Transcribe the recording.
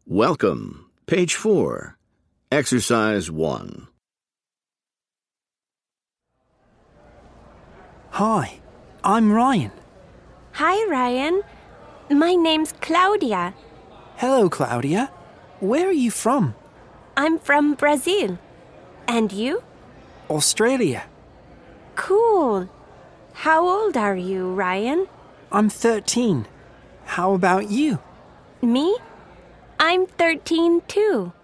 Welcome. Page 4. Exercise 1. Hi, I'm Ryan. Hi, Ryan. My name's Claudia. Hello, Claudia. Where are you from? I'm from Brazil. And you? Australia. Cool. How old are you, Ryan? I'm 13. How about you? Me? I'm 13 too.